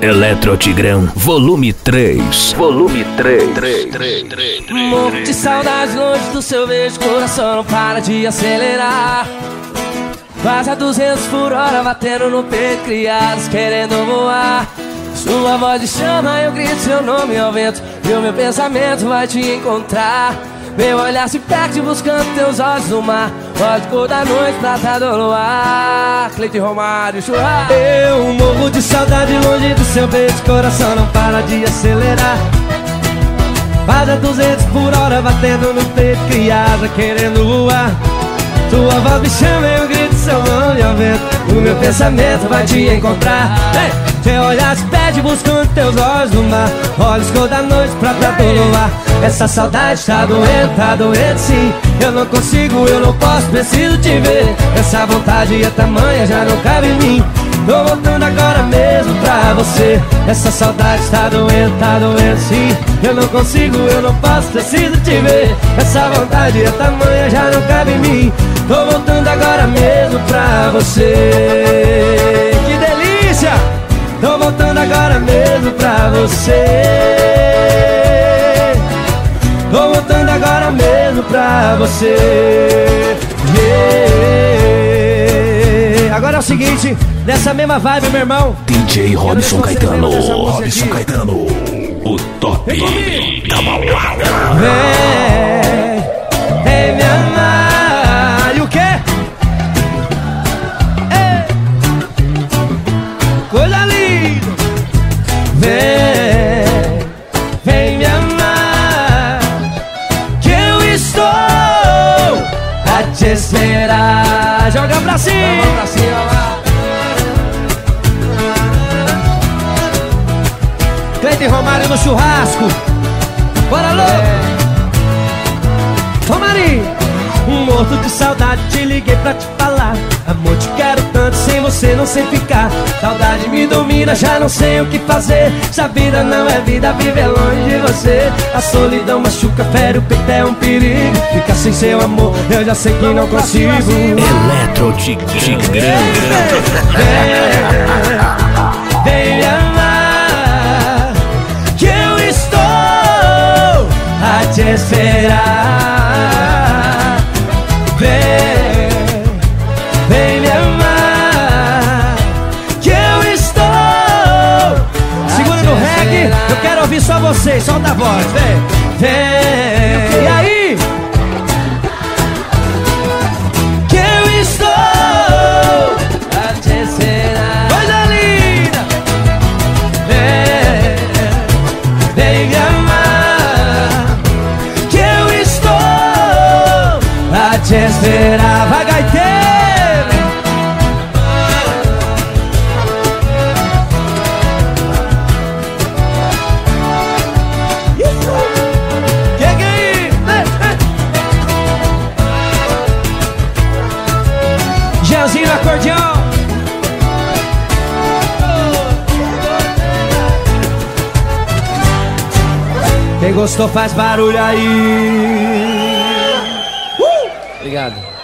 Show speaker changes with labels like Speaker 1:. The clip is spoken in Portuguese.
Speaker 1: Eletrotigrão, volume 3. Volume 3.
Speaker 2: Morro de saudade longe do seu beijo, coração não para de acelerar. Quase a 200 por hora, batendo no peito, criados querendo voar. Sua voz me chama, eu grito seu nome ao vento, e o meu pensamento vai te encontrar. Meu olhar se perde buscando teus olhos no mar, olhos cor da noite, prata do luar. Cleiton Romário, churrasco. Eu morro de saudade longe do seu beijo, coração não para de acelerar. Quase a 200 por hora, batendo no peito, criada querendo voar. Sua voz me chama, eu grito seu nome ao vento, o meu pensamento vai te encontrar. Seu olhar se perde buscando teus olhos no mar, olhos cor da noite, prata do luar. Essa saudade tá doendo sim. Eu não consigo, eu não posso, preciso te ver. Essa vontade é tamanha, já não cabe em mim. Tô voltando agora mesmo pra você. Essa saudade tá doendo sim. Eu não consigo, eu não posso, preciso te ver. Essa vontade é tamanha, já não cabe em mim. Tô voltando agora mesmo pra você. Que delícia! Tô voltando agora mesmo pra você. Tô voltando agora mesmo pra você. Yeah. Agora é o seguinte, nessa mesma vibe, meu irmão,
Speaker 1: DJ Robson Caetano. Robson Caetano, o top da balada.
Speaker 2: Vem me amar. E o quê? Coisa linda. Vem me amar, que eu estou a te esperar. Joga pra cima, lá. Cleiton Romário no churrasco. Bora, louco. Romário, morto de saudade, te liguei pra te falar. Amor, te quero tanto, sem você não sei ficar. Saudade me domina, já não sei o que fazer. Essa vida não é vida, viver longe de você. A solidão machuca, fere o peito, é um perigo. Ficar sem seu amor, eu já sei que não consigo.
Speaker 1: Eletrotigrão.
Speaker 2: Vem me amar, que eu estou a te esperar. Vem me amar, que eu estou. Segura no reggae, eu quero ouvir só vocês, solta a voz, vem. E aí? Que eu estou a te esperar. Coisa linda. Vem me amar, que eu estou a te esperar. Vai, gaiteiro. Jeanzinho no acordeão. Quem gostou faz barulho aí. Obrigado.